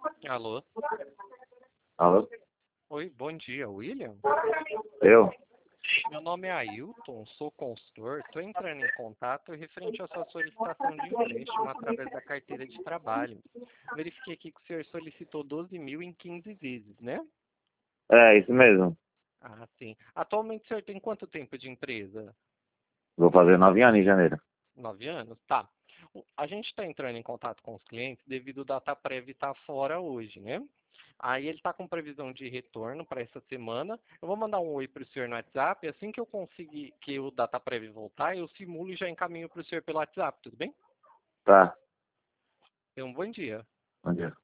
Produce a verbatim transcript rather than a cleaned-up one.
Alô? Alô? Oi, bom dia, William? Eu? Meu nome é Ailton, sou consultor. Estou entrando em contato referente à sua solicitação de empréstimo através da carteira de trabalho. Verifiquei aqui que o senhor solicitou doze mil em quinze vezes, né? É, isso mesmo. Ah, sim. Atualmente o senhor tem quanto tempo de empresa? Vou fazer nove anos em janeiro. Nove anos? Tá. O- A gente está entrando em contato com os clientes devido ao DataPrev estar fora hoje, né? Aí ele está com previsão de retorno para essa semana. Eu vou mandar um oi para o senhor no WhatsApp. Assim que eu conseguir que o DataPrev voltar, eu simulo e já encaminho para o senhor pelo WhatsApp, tudo bem? Tá. Tenha um bom dia. Bom dia.